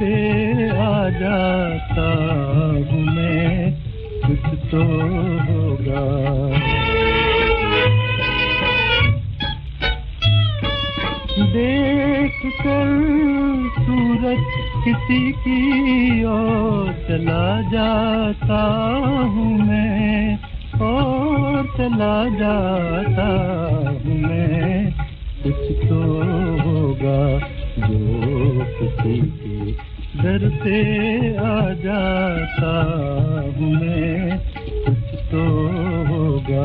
पे आ जाता हूँ मैं, कुछ तो होगा। देख कर सूरत किसी की और चला जाता हूँ मैं, और चला जाता हूँ मैं, कुछ तो होगा जो किसी के घर पे आ जाता हूँ मैं, कुछ तो होगा।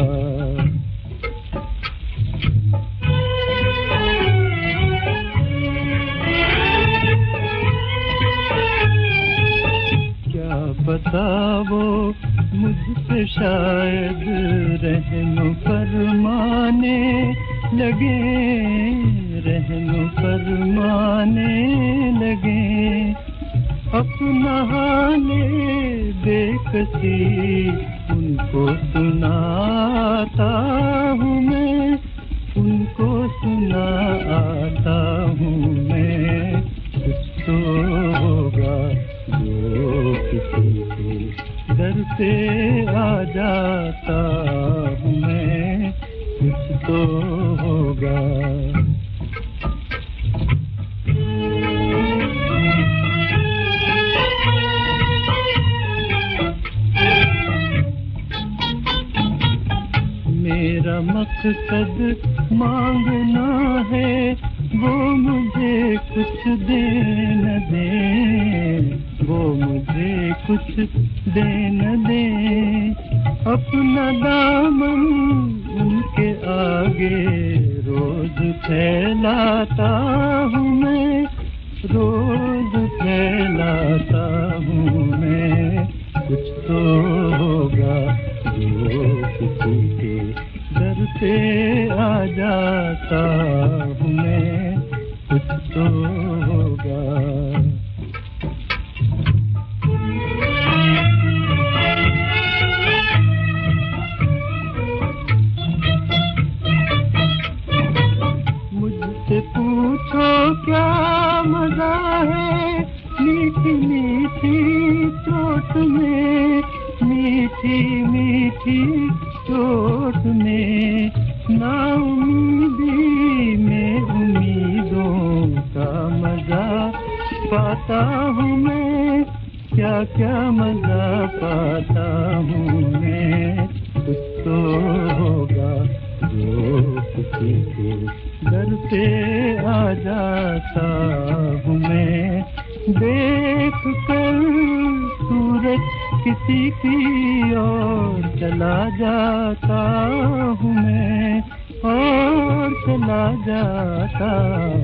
क्या पता वो मुझसे शायद रहम फरमाने लगे, रहम फरमाने लगे। अपना हाले बेकसी उनको सुनाता हूँ मैं, उनको सुनाता हूँ मैं, कुछ तो होगा जो किसी के दर पे आ जाता हूँ मैं, कुछ तो होगा। मेरा मकसद मांगना है, वो मुझे कुछ दे न दे, वो मुझे कुछ दे न दे। अपना दामन उनके आगे रोज फैलाता हूँ मैं, रोज फैलाता हूँ मैं, कुछ तो होगा जो किसी के दर पे आ जाता हूँ मैं, कुछ तो होगा। मुझसे पूछो क्या मजा है मीठी मीठी चोट में, मीठी मीठी चोट में। नाउमीदी में उम्मीदों का मजा पाता हूँ मैं, क्या क्या मजा पाता हूँ मैं, कुछ तो होगा जो किसी के घर पे आ जाता हूँ मैं। देख कर सूरज किसी की और चला जाता हूँ मैं, और चला जाता